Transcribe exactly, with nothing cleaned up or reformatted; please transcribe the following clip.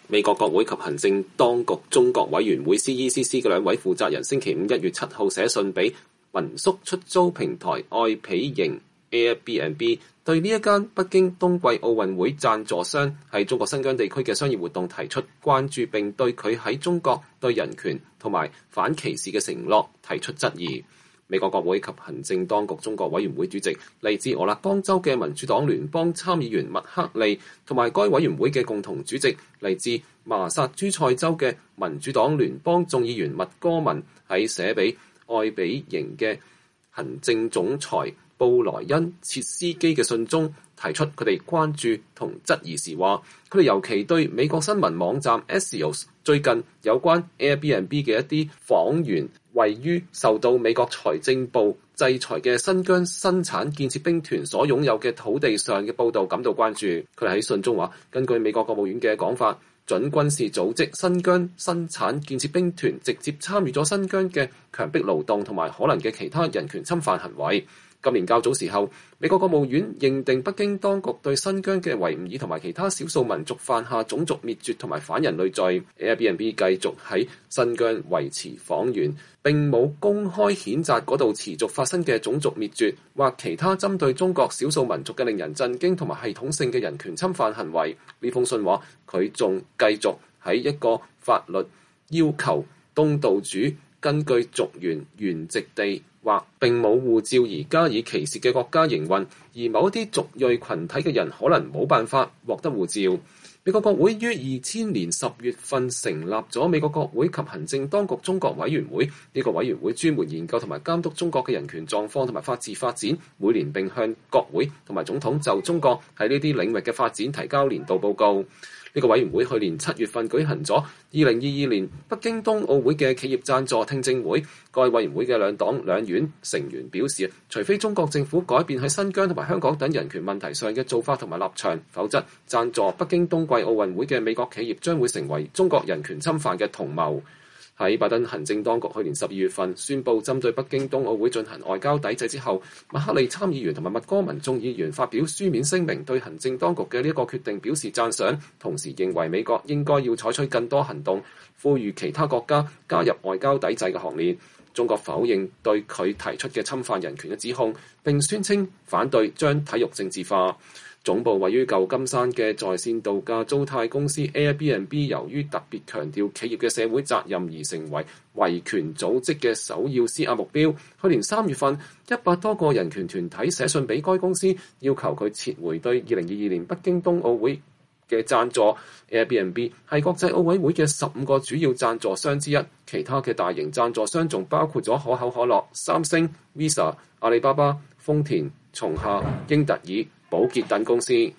美國國會及行政當局中國委員會 C E C C 嘅兩位負責人星期五一月七號寫信俾民宿出租平台愛彼迎 Airbnb， 對呢一間北京冬季奧運會贊助商喺中國新疆地區嘅商業活動提出關注，並對佢喺中國對人權同埋反歧視嘅承諾提出質疑。美國國會及行政當局中國委員會主席、嚟自俄勒岡州嘅民主黨聯邦參議員麥克利，同埋該委員會嘅共同主席、嚟自麻薩諸塞州嘅民主黨聯邦眾議員麥戈文，喺寫俾愛彼迎嘅行政總裁布萊恩切斯基嘅信中提出佢哋關注同質疑時話，佢哋尤其對美國新聞網站 Axios 最近有關 Airbnb 嘅一啲房源位於受到美國財政部制裁嘅新疆生產建設兵團所擁有嘅土地上嘅報導感到關注。佢哋喺信中話，根據美國國務院嘅講法，準軍事組織新疆生產建設兵團直接參與咗新疆嘅強迫勞動同埋可能嘅其他人權侵犯行為。今年較早時候，美國國務院認定北京當局對新疆嘅維吾爾同埋其他少數民族犯下種族滅絕同埋反人類罪。Airbnb 繼續喺新疆維持房源，並冇公開譴責嗰度持續發生嘅種族滅絕或其他針對中國少數民族嘅令人震驚同埋系統性嘅人權侵犯行為。呢封信話，佢仲繼續喺一個法律要求東道主根據族源原籍地或並冇護照而加以歧視嘅國家營運，而某一啲族裔群體嘅人可能冇辦法獲得護照。美國國會於二千年十月份成立咗美國國會及行政當局中國委員會，呢、這個委員會專門研究同埋監督中國嘅人權狀況同埋法治發展，每年並向國會同埋總統就中國喺呢啲領域嘅發展提交年度報告。呢個委員會去年七月份舉行咗二零二二年北京冬奧會嘅企業贊助聽證會。該委員會嘅兩黨兩院成員表示，除非中國政府改變喺新疆同埋香港等人權問題上嘅做法同埋立場，否則贊助北京冬季奧運會嘅美國企業將會成為中國人權侵犯嘅同謀。喺拜登行政當局去年十二月份宣布針對北京冬奧會進行外交抵制之後，麥克利參議員同埋麥戈文眾議員發表書面聲明，對行政當局嘅呢一個決定表示讚賞，同時認為美國應該要採取更多行動，呼籲其他國家加入外交抵制嘅行列。中國否認對佢提出嘅侵犯人權嘅指控，並宣稱反對將體育政治化。總部位於舊金山嘅在線度假租貸公司 Airbnb 由於特別強調企業嘅社會責任而成為維權組織嘅首要施壓目標。去年三月份，一百多個人權團體寫信俾該公司，要求佢撤回對二零二二年北京冬奧會嘅贊助。Airbnb 係國際奧委會嘅十五個主要贊助商之一，其他嘅大型贊助商仲包括咗可口可樂、三星、Visa、阿里巴巴、豐田、松下、英特爾、寶潔等公司。